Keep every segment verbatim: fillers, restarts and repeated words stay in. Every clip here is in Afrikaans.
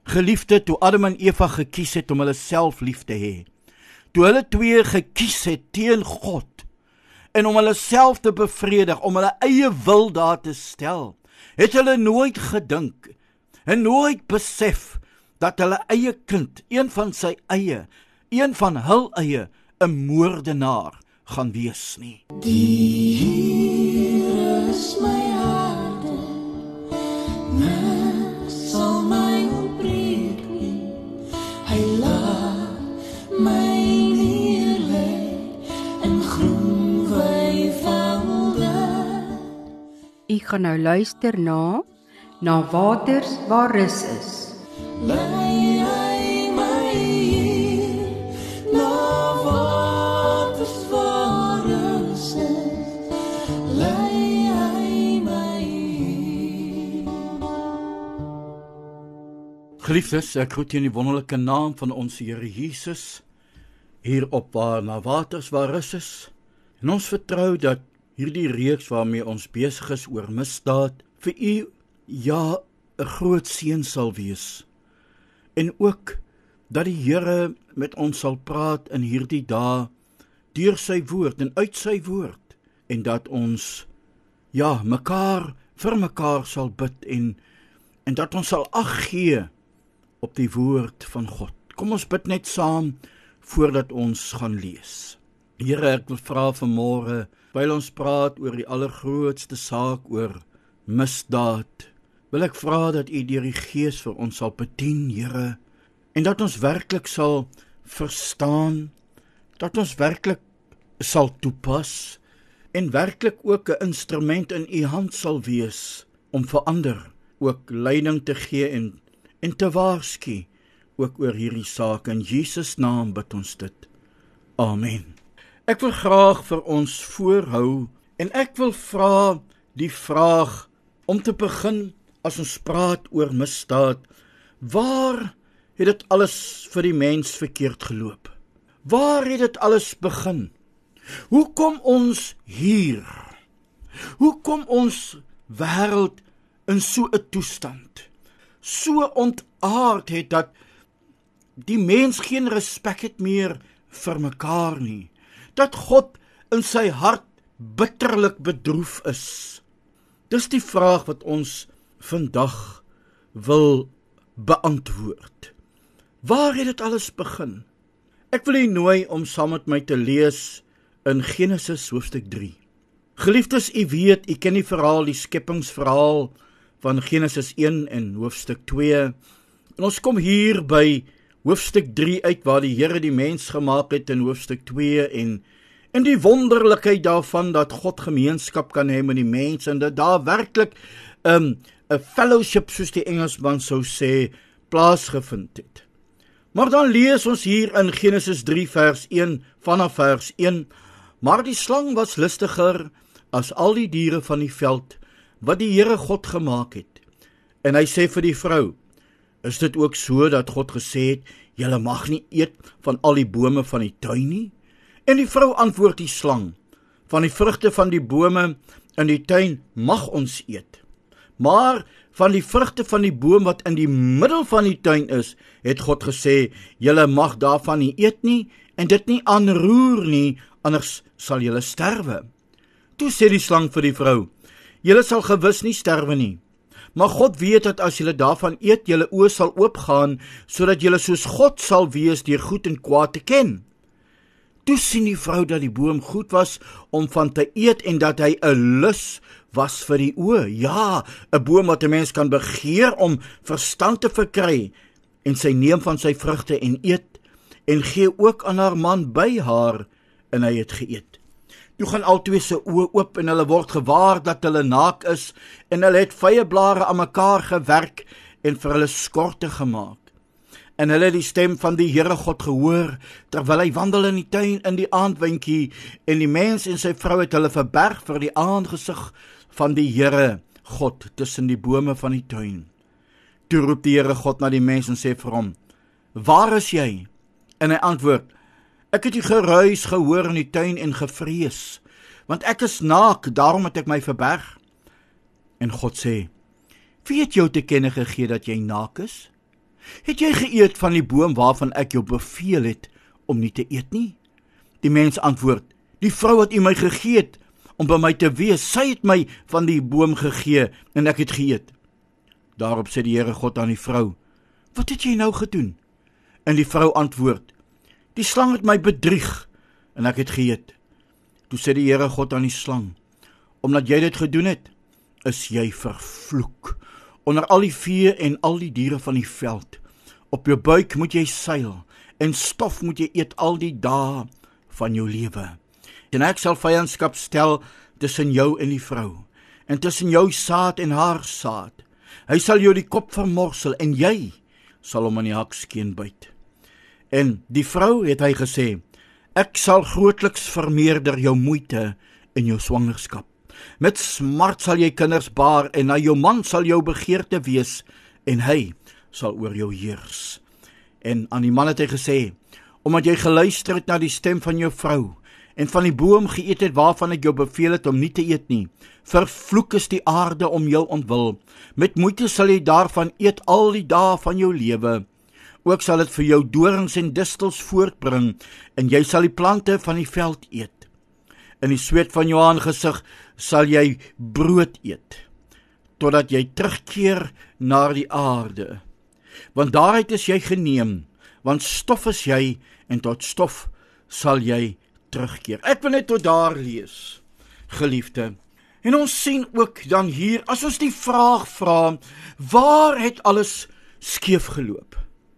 Geliefde, toe Adam en Eva gekies het om hulle self lief te hê, toe hulle twee gekies het teen God, en om hulle self te bevredig, om hulle eie wil daar te stel, het hulle nooit gedink, en nooit besef, dat hulle eie kind, een van sy eie, een van hul eie, 'n moordenaar gaan wees nie. Die Here is my harde, niks sal my opbreek nie. Hy laat my neerlê in groen weivelde. U gaan nou luister na, na waters waar rus is. Lei hy my hier, na waters waar rus is. Lei hy my hier. Geliefdes, ek groet in die wonderlike naam van ons Here Jesus, hier op waar na waters waar rus is, en ons vertrou dat hierdie reeks waarmee ons besig is oor misdaad, vir u, ja, 'n groot seën sal wees. En ook, dat die Here met ons sal praat in hierdie dae, deur sy woord en uit sy woord, en dat ons, ja, mekaar, vir mekaar sal bid, en, en dat ons sal ag gee op die woord van God. Kom ons bid net saam, voordat ons gaan lees. Here, ek wil vra vanmôre, terwyl ons praat oor die allergrootste saak, oor misdaad, wil ek vra dat u deur die Gees vir ons sal bedien, Here, en dat ons werklik sal verstaan, dat ons werklik sal toepas, en werklik ook 'n instrument in u hand sal wees, om vir ander ook leiding te gee, en, en te waarsku, ook oor hierdie saak. In Jesus naam bid ons dit. Amen. Ek wil graag vir ons voorhou, en ek wil vra die vraag, om te begin, as ons praat oor misdaad, waar het dit alles vir die mens verkeerd geloop? Waar het dit alles begin? Hoe kom ons hier? Hoe kom ons wêreld in so 'n toestand? So ontaard het dat die mens geen respek het meer vir mekaar nie. Dat God in sy hart bitterlik bedroef is. Dis die vraag wat ons vandag wil beantwoord. Waar het dit alles begin? Ek wil u nooi om saam met my te lees in Genesis hoofstuk drie. Geliefdes, u weet, u ken die verhaal, die skepingsverhaal van Genesis een en hoofstuk twee. En ons kom hier by hoofstuk drie uit, waar die Here die mens gemaak het in hoofstuk twee, en en die wonderlikheid daarvan, dat God gemeenskap kan hê met die mens, en dat daar werklik 'n um, 'n fellowship, soos die Engelsman sou sê, plaasgevind het. Maar dan lees ons hier in Genesis drie vers een, vanaf vers een, maar die slang was listiger as al die diere van die veld, wat die Here God gemaak het. En hy sê vir die vrou, is dit ook so dat God gesê het, julle mag nie eet van al die bome van die tuin nie? En die vrou antwoord die slang, van die vrugte van die bome in die tuin mag ons eet. Maar van die vrugte van die boom wat in die middel van die tuin is, het God gesê, julle mag daarvan nie eet nie, en dit nie aanroer nie, anders sal julle sterwe. Toe sê die slang vir die vrou, julle sal gewis nie sterwe nie, maar God weet dat as julle daarvan eet, julle oë sal oopgaan, sodat julle soos God sal wees deur goed en kwaad te ken. Toe sien die vrou dat die boom goed was om van te eet, en dat hy 'n lus was vir die oë. Ja, 'n boom wat 'n mens kan begeer om verstand te verkry, en sy neem van sy vrugte en eet, en gee ook aan haar man by haar, en hy het geëet. Toe gaan albei se oë oop, en hulle word gewaar dat hulle naak is, en hulle het vyeblare aan mekaar gewerk, en vir hulle skorte gemaak. En hulle het die stem van die Here God gehoor, terwyl hy wandel in die tuin in die aandwindjie, en die mens en sy vrou het hulle verberg vir die aangesig van die Here God tussen die bome van die tuin. Toe roep die Here God na die mens en sê vir hom, waar is jy? En hy antwoord, ek het die geruis gehoor in die tuin en gevrees, want ek is naak, daarom het ek my verberg. En God sê, wie het jou te kenne gegee dat jy naak is? Het jy geëet van die boom waarvan ek jou beveel het om nie te eet nie? Die mens antwoord, die vrou wat u my gegee het om by my te wees, sy het my van die boom gegee en ek het geëet. Daarop sê die Here God aan die vrou, wat het jy nou gedoen? En die vrou antwoord, die slang het my bedrieg en ek het geëet. Toe sê die Here God aan die slang, omdat jy dit gedoen het, is jy vervloek onder al die vee en al die diere van die veld. Op jou buik moet jy seil en stof moet jy eet al die dae van jou lewe. En ek sal vyandskap stel tussen jou en die vrou, en tussen jou saad en haar saad. Hy sal jou die kop vermorsel en jy sal hom aan die hakskeen byt. En die vrou het hy gesê, ek sal grootliks vermeerder jou moeite in jou swangerskap. Met smart sal jy kinders baar en na jou man sal jou begeerte wees en hy sal oor jou heers. En aan die man het hy gesê, omdat jy geluister het na die stem van jou vrou en van die boom geëet het waarvan ek jou beveel het om nie te eet nie, vervloek is die aarde om jou ontwil. Met moeite sal jy daarvan eet al die dae van jou lewe. Ook sal dit vir jou dorings en distels voortbring en jy sal die plante van die veld eet. In die sweet van jou aangesig sal jy brood eet, totdat jy terugkeer na die aarde. Want daaruit is jy geneem, want stof is jy, en tot stof sal jy terugkeer. Ek wil net tot daar lees, geliefde. En ons sien ook dan hier, as ons die vraag vra, waar het alles skeef geloop?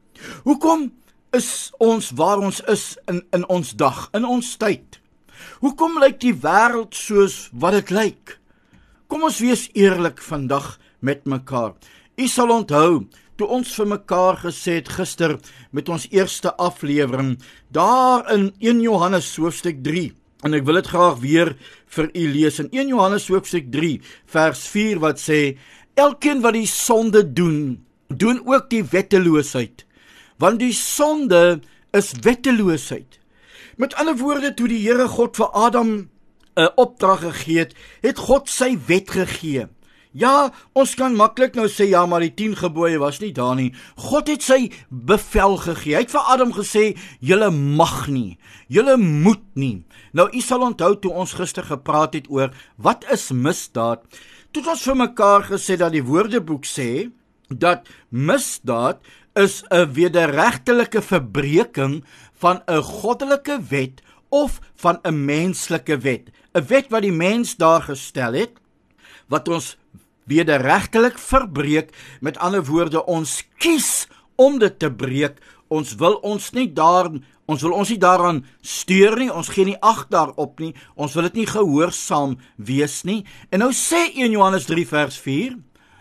Hoekom is ons waar ons is in, in ons dag, in ons tyd? Hoekom lyk die wêreld soos wat dit lyk? Kom ons wees eerlik vandag met mekaar. U sal onthou, toe ons vir mekaar gesê het gister met ons eerste aflewering, daar in Eerste Johannes hoofstuk drie, en ek wil dit graag weer vir u lees, in Eerste Johannes hoofstuk drie, vers vier, wat sê, elkeen wat die sonde doen, doen ook die wetteloosheid, want die sonde is wetteloosheid. Met ander woorde, toe die Here God vir Adam 'n opdrag gegee het, het God sy wet gegee. Ja, ons kan maklik nou sê, ja, maar die tien gebooie was nie daar nie. God het sy bevel gegee. Hy het vir Adam gesê, julle mag nie, julle moet nie. Nou, u sal onthou toe ons gister gepraat het oor, wat is misdaad? Toe het ons vir mekaar gesê dat die Woordeboek sê, dat misdaad is 'n wederregtelike verbreeking van 'n goddelike wet of van 'n menslike wet. 'n Wet wat die mens daar gestel het, wat ons wederregtelik verbreek, met ander woorde, ons kies om dit te breek. Ons wil ons nie daar, ons wil ons nie daaraan steur nie, ons gee nie ag daarop nie, ons wil dit nie gehoorsaam wees nie. En nou sê Eerste Johannes drie vers vier,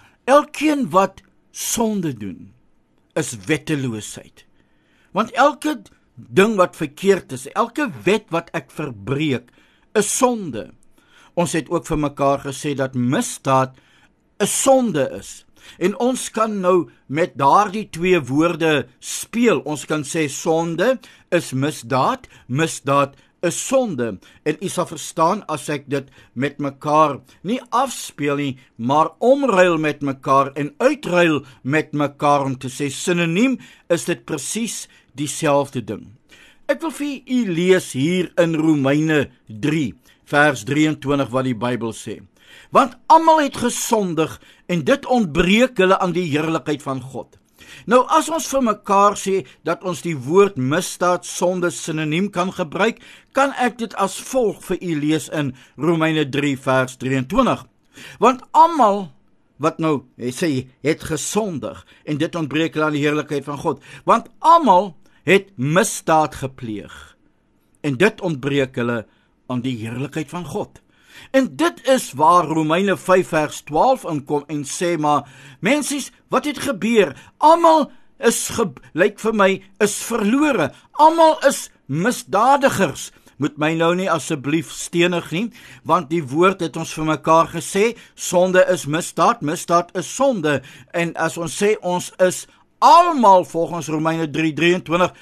elkeen wat sonde doen, is wetteloosheid. Want elke ding wat verkeerd is, elke wet wat ek verbreek, is sonde. Ons het ook vir mekaar gesê dat misdaad 'n sonde is. En ons kan nou met daardie twee woorde speel. Ons kan sê sonde is misdaad, misdaad is sonde. En u sal verstaan as ek dit met mekaar nie afspeel nie, maar omruil met mekaar en uitruil met mekaar om te sê sinoniem, is dit presies dieselfde ding. Ek wil vir u lees hier in Romeine drie, vers drieëntwintig wat die Bybel sê. Want almal het gesondig en dit ontbreek hulle aan die heerlikheid van God. Nou as ons vir mekaar sê dat ons die woord misdaad, sonde sinoniem kan gebruik, kan ek dit as volg vir u lees in Romeine drie vers drieëntwintig. Want almal wat nou hy sê het gesondig en dit ontbreek hulle aan die heerlikheid van God. Want almal het misdaad gepleeg en dit ontbreek hulle aan die heerlikheid van God. En dit is waar Romeine vyf vers twaalf inkom en sê, maar mensies, wat het gebeur? Almal is, ge, lyk vir my, is verlore. Almal is misdadigers. Moet my nou nie asseblief stenig nie, want die woord het ons vir mekaar gesê, sonde is misdaad, misdaad is sonde. En as ons sê, ons is almal volgens Romeine drie drieëntwintig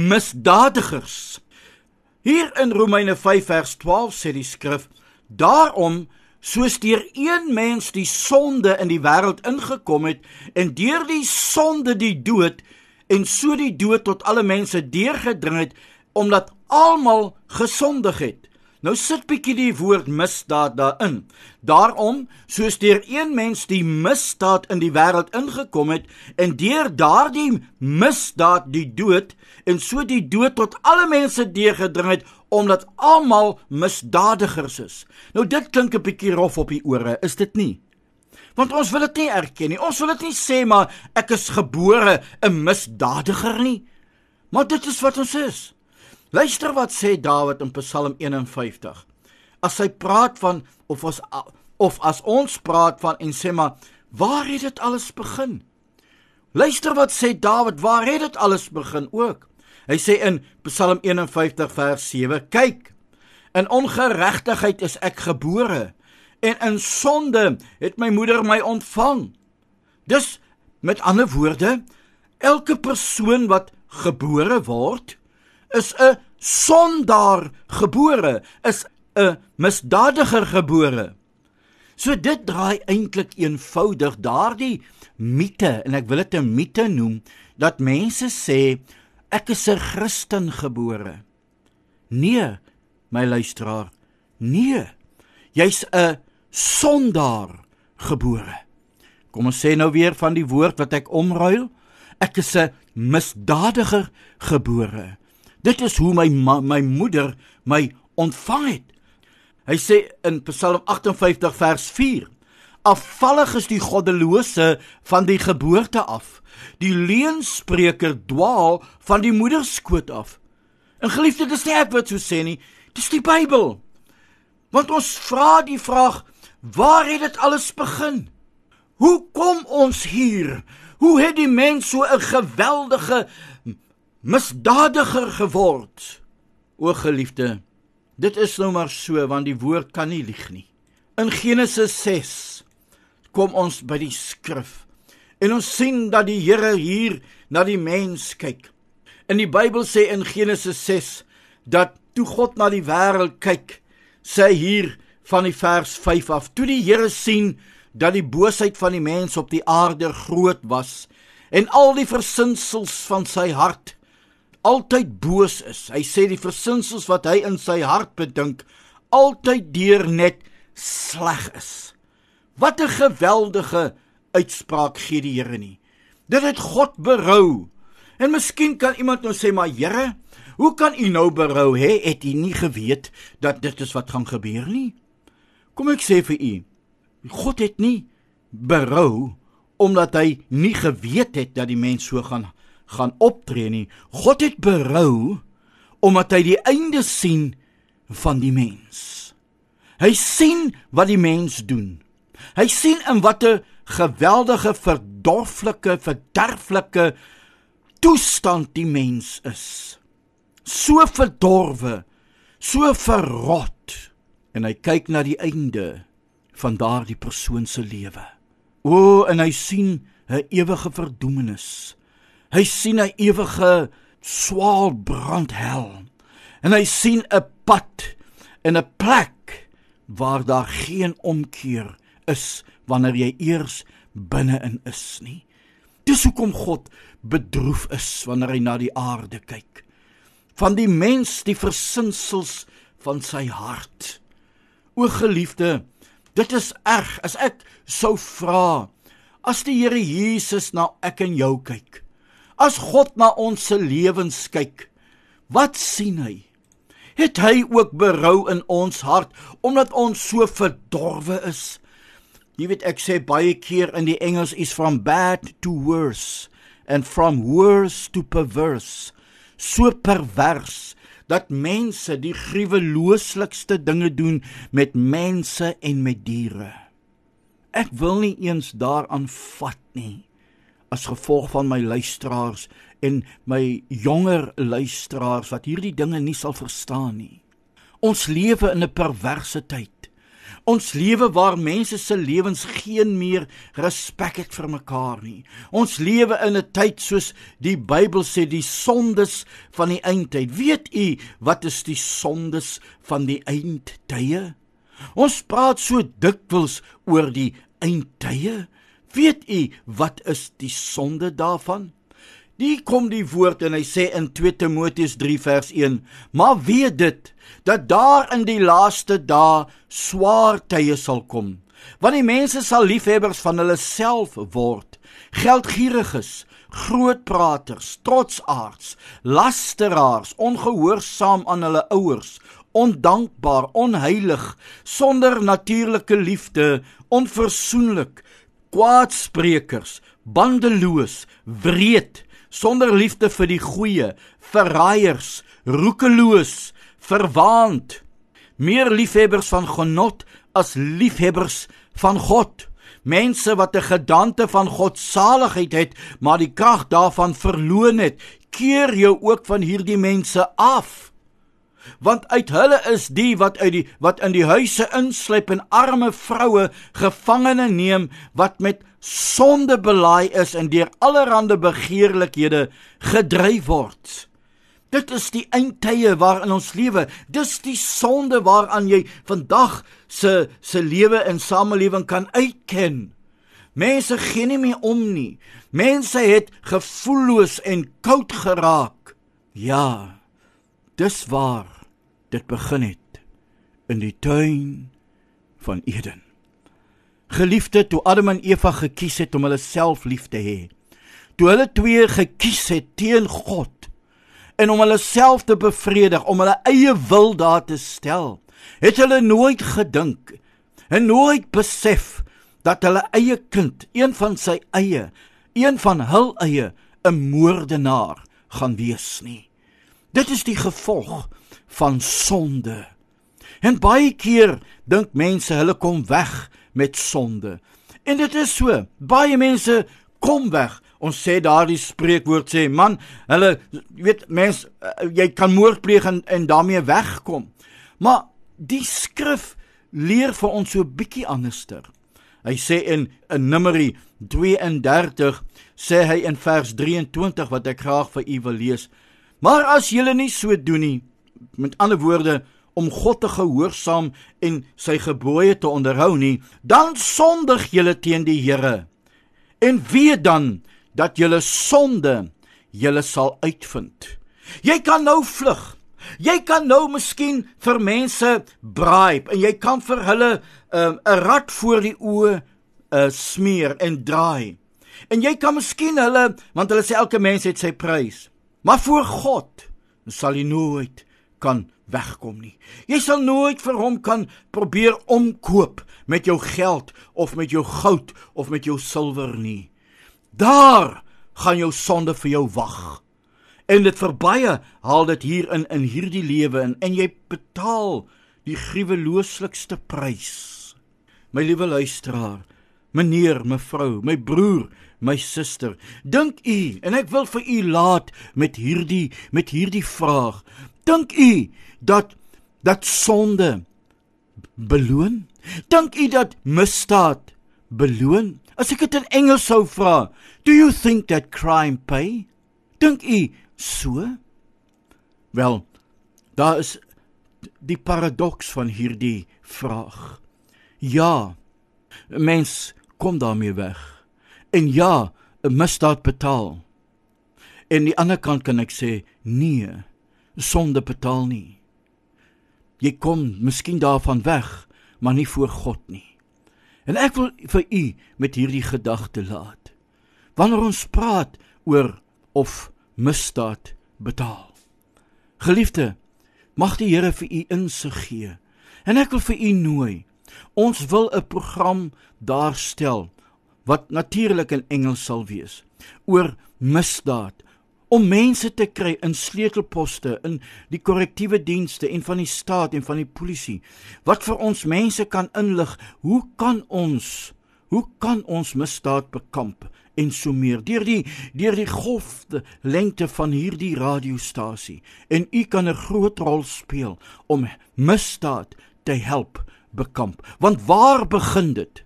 misdadigers. Hier in Romeine vyf vers twaalf sê die skrif, daarom, soos deur een mens die sonde in die wêreld ingekom het, en deur die sonde die dood, en so die dood tot alle mense deurgedring het, omdat almal gesondig het. Nou sit bietjie die woord misdaad daarin. Daarom, soos deur een mens die misdaad in die wêreld ingekom het, en deur daardie misdaad die dood, en so die dood tot alle mense deurgedring het, omdat almal misdadigers is. Nou dit klink 'n bietjie rof op die ore, is dit nie? Want ons wil dit nie erken nie, ons wil dit nie sê, maar ek is gebore 'n misdadiger nie. Maar dit is wat ons is. Luister wat sê Dawid in Psalm een en vyftig. As hy praat van, of as, of as ons praat van, en sê maar, waar het dit alles begin? Luister wat sê Dawid, waar het dit alles begin ook? Hy sê in Psalm een en vyftig vers sewe, kyk, in ongeregtigheid is ek gebore, en in sonde het my moeder my ontvang. Dus, met ander woorde, elke persoon wat gebore word, is 'n sondaar gebore, is 'n misdadiger gebore. So dit draai eintlik eenvoudig daardie mite, en ek wil dit 'n mite noem, dat mense sê, ek is 'n Christen gebore. Nee, my luisteraar, nee, jy's 'n sondaar gebore. Kom ons sê nou weer van die woord wat ek omruil, ek is 'n misdadiger gebore. Dit is hoe my, ma, my moeder my ontvang het. Hy sê in Psalm agt en vyftig vers vier, afvallig is die goddelose van die geboorte af, die leenspreker dwaal van die moederskoot af. En geliefde, dit is nie ek wat so sê nie, dit is die Bybel. Want ons vra die vraag, waar het dit alles begin? Hoe kom ons hier? Hoe het die mens so 'n geweldige misdadiger geword? O geliefde, dit is nou maar so, want die woord kan nie lieg nie. In Genesis ses kom ons by die skrif, en ons sien dat die Here hier na die mens kyk. En die Bybel sê in Genesis ses, dat toe God na die wêreld kyk, sê hier van die vers vyf af, toe die Here sien, dat die boosheid van die mens op die aarde groot was, en al die versinsels van sy hart altyd boos is. Hy sê die versinsels wat hy in sy hart bedink, altyd deur net sleg is. Wat 'n geweldige uitspraak gee die Here nie. Dit het God berou. En miskien kan iemand nou sê, maar Here, hoe kan u nou berou hê? Het u nie geweet dat dit is wat gaan gebeur nie? Kom ek sê vir u, God het nie berou omdat hy nie geweet het dat die mens so gaan gaan optree nie. God het berou omdat hy die einde sien van die mens. Hy sien wat die mens doen. Hy sien in wat 'n geweldige verdorflike, verderflike toestand die mens is. So verdorwe, so verrot. En hy kyk na die einde van daardie persoon se lewe. O, en hy sien 'n ewige verdoemenis. Hy sien 'n ewige swaal brandhel. En hy sien 'n pad en 'n plek waar daar geen omkeer is wanneer jy eers binne-in is nie. Dis hoekom God bedroef is wanneer hy na die aarde kyk. Van die mens die versinsels van sy hart. O geliefde, dit is erg as ek sou vra, as die Here Jesus na ek en jou kyk, as God na ons se lewens kyk, wat sien hy? Het hy ook berou in ons hart, omdat ons so verdorwe is? Jy weet, ek sê baie keer in die Engels is from bad to worse, and from worse to perverse, so pervers, dat mense die gruwelooslikste dinge doen met mense en met diere. Ek wil nie eens daaraan vat nie, as gevolg van my luisteraars en my jonger luisteraars wat hierdie dinge nie sal verstaan nie. Ons lewe in 'n perverse tyd. Ons lewe waar mense se lewens geen meer respek het vir mekaar nie. Ons lewe in 'n tyd soos die Bybel sê, die sondes van die eindtyd. Weet u wat is die sondes van die eindtye? Ons praat so dikwels oor die eindtye. Weet u wat is die sonde daarvan? Die kom die woord en hy sê in twee Timoteus drie vers een, maar weet dit, dat daar in die laaste dae swaar tye sal kom, want die mense sal liefhebbers van hulle self word, geldgieriges, grootpraters, trotsaards, lasteraars, ongehoorsaam aan hulle ouers, ondankbaar, onheilig, sonder natuurlike liefde, onversoenlik, kwaadsprekers, bandeloos, wreed, sonder liefde vir die goeie, verraaiers, roekeloos, verwaand, meer liefhebbers van genot as liefhebbers van God. Mense wat 'n gedagte van godsaligheid het, maar die krag daarvan verloon het, keer jou ook van hierdie mense af. Want uit hulle is die wat uit die wat in die huise insluip en arme vroue gevangene neem, wat met sonde belaai is en deur allerhande begeerlikhede gedryf word. Dit is die eindtye waarin ons lewe. Dis die sonde waaraan jy vandag se se lewe en samelewing kan uitken. Mense gee nie meer om nie. Mense het gevoelloos en koud geraak. Ja, dis waar dit begin het in die tuin van Eden. Geliefde, toe Adam en Eva gekies het om hulle self lief te hê, toe hulle twee gekies het teen God, en om hulle self te bevredig, om hulle eie wil daar te stel, het hulle nooit gedink, en nooit besef, dat hulle eie kind, een van sy eie, een van hul eie, 'n moordenaar gaan wees nie. Dit is die gevolg van sonde. En baie keer dink mense hulle kom weg met sonde. En dit is so, baie mense kom weg. Ons sê daardie spreekwoord sê, man, hulle, weet, mens, jy kan moord pleeg en, en daarmee wegkom. Maar die skrif leer vir ons so bietjie anderster. Hy sê in, in Numeri twee en dertig, sê hy in vers drieëntwintig, wat ek graag vir u wil lees, maar as julle nie so doen nie, met ander woorde, om God te gehoorsaam en sy gebooie te onderhou nie, dan sondig julle teen die Here. En weet dan, dat julle sonde julle sal uitvind. Jy kan nou vlug. Jy kan nou miskien vir mense bribe en jy kan vir hulle 'n um, rad voor die oë uh, smeer en draai. En jy kan miskien hulle, want hulle sê elke mens het sy prys. Maar voor God sal jy nooit kan wegkom nie. Jy sal nooit vir hom kan probeer omkoop met jou geld of met jou goud of met jou silwer nie. Daar gaan jou sonde vir jou wag. En dit verbaie haal dit hier in, in hierdie lewe in, en jy betaal die gruwelooslikste prys. My liewe luisteraar, meneer, mevrou, my broer, my suster, dink u, en ek wil vir u laat met hierdie, met hierdie vraag, dink u dat, dat sonde beloon? Dink u dat misdaad beloon? As ek dit in Engels sou vra, do you think that crime pay? Dink u so? Wel, daar is die paradoks van hierdie vraag. Ja, 'n mens kom daarmee weg. En ja, 'n misdaad betaal. En die ander kant kan ek sê, nee, sonde betaal nie. Jy kom miskien daarvan weg, maar nie voor God nie. En ek wil vir u met hierdie gedagte laat. Wanneer ons praat oor of misdaad betaal. Geliefde, mag die Here vir u insig gee. En ek wil vir u nooi. Ons wil 'n program daarstel, wat natuurlik in Engels sal wees, oor misdaad, om mense te kry in sleutelposte, in die korrektiewe dienste en van die staat en van die polisie, wat vir ons mense kan inlig, hoe kan ons, hoe kan ons misdaad bekamp, en so meer, deur die, deur die golfde lengte van hierdie radiostasie, en u kan 'n groot rol speel, om misdaad te help bekamp, want waar begin dit?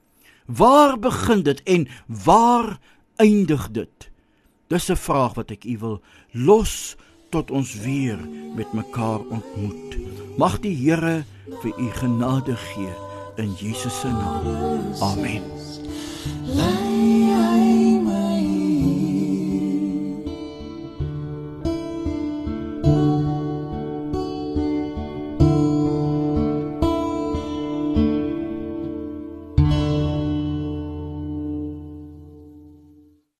Waar begin dit en waar eindig dit? Dis 'n vraag wat ek u wil los tot ons weer met mekaar ontmoet. Mag die Here vir u genade gee in Jesus se naam. Amen.